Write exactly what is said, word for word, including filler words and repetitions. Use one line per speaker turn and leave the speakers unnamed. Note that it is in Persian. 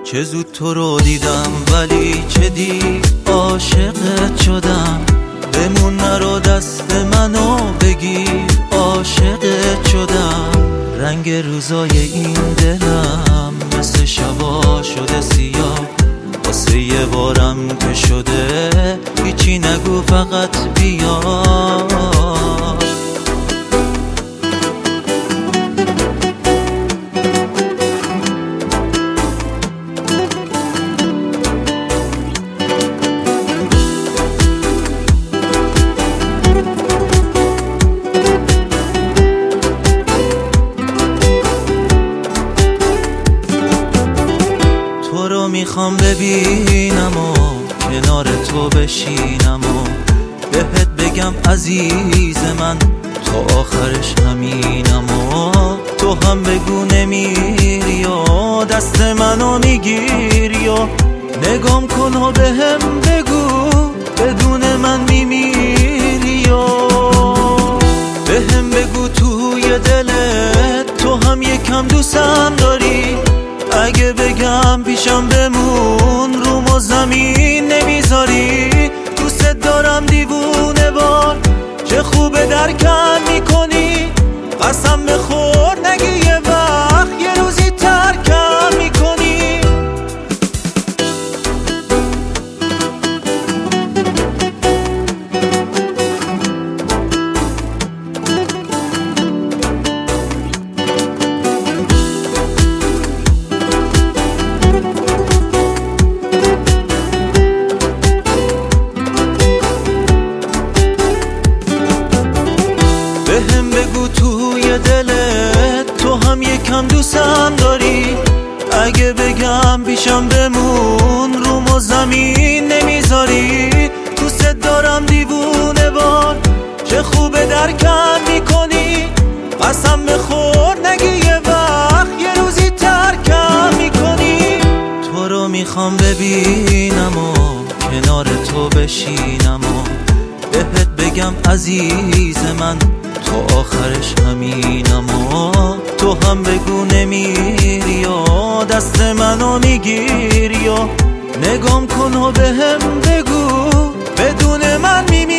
چه زود تو رو دیدم ولی چه دیر عاشقت شدم. بمون نرو دست منو بگیر، عاشقت شدم. رنگ روزای این دلم مثل شبا شده سیاه، واسه یه بارم که شده هیچی نگو فقط بیا. تو رو میخوام ببینم و کنار تو بشینم و بهت بگم عزیز من تا آخرش همینم و تو هم بگو نمیری و دست منو میگیری و نگام کن و بهم بگو بدون من میمیری و بهم بگو توی دلت تو هم یکم دوستم داری. اگه بگم پیشم بمون روم و زمین نمیذاری. دوست دارم دیوونه وار، چه خوبه درکم میکنی. قسم بخور نگی یه وقت یه روزی ترکم میکنی. بهم بگو توی دلت تو هم یکم دوستم داری. اگه بگم پیشم بمون روم و زمین نمیذاری. دوست دارم دیوونه وار، چه خوبه درکم میکنی. قسم بخور نگی یه وقت یه روزی ترکم میکنی. تو رو میخوام ببینم و کنار تو بشینم و بهت بگم عزیز من تا آخرش همینم و تو هم بگو نمیری و دست منو میگیری و نگام کن و بهم بگو بدون من میمیری.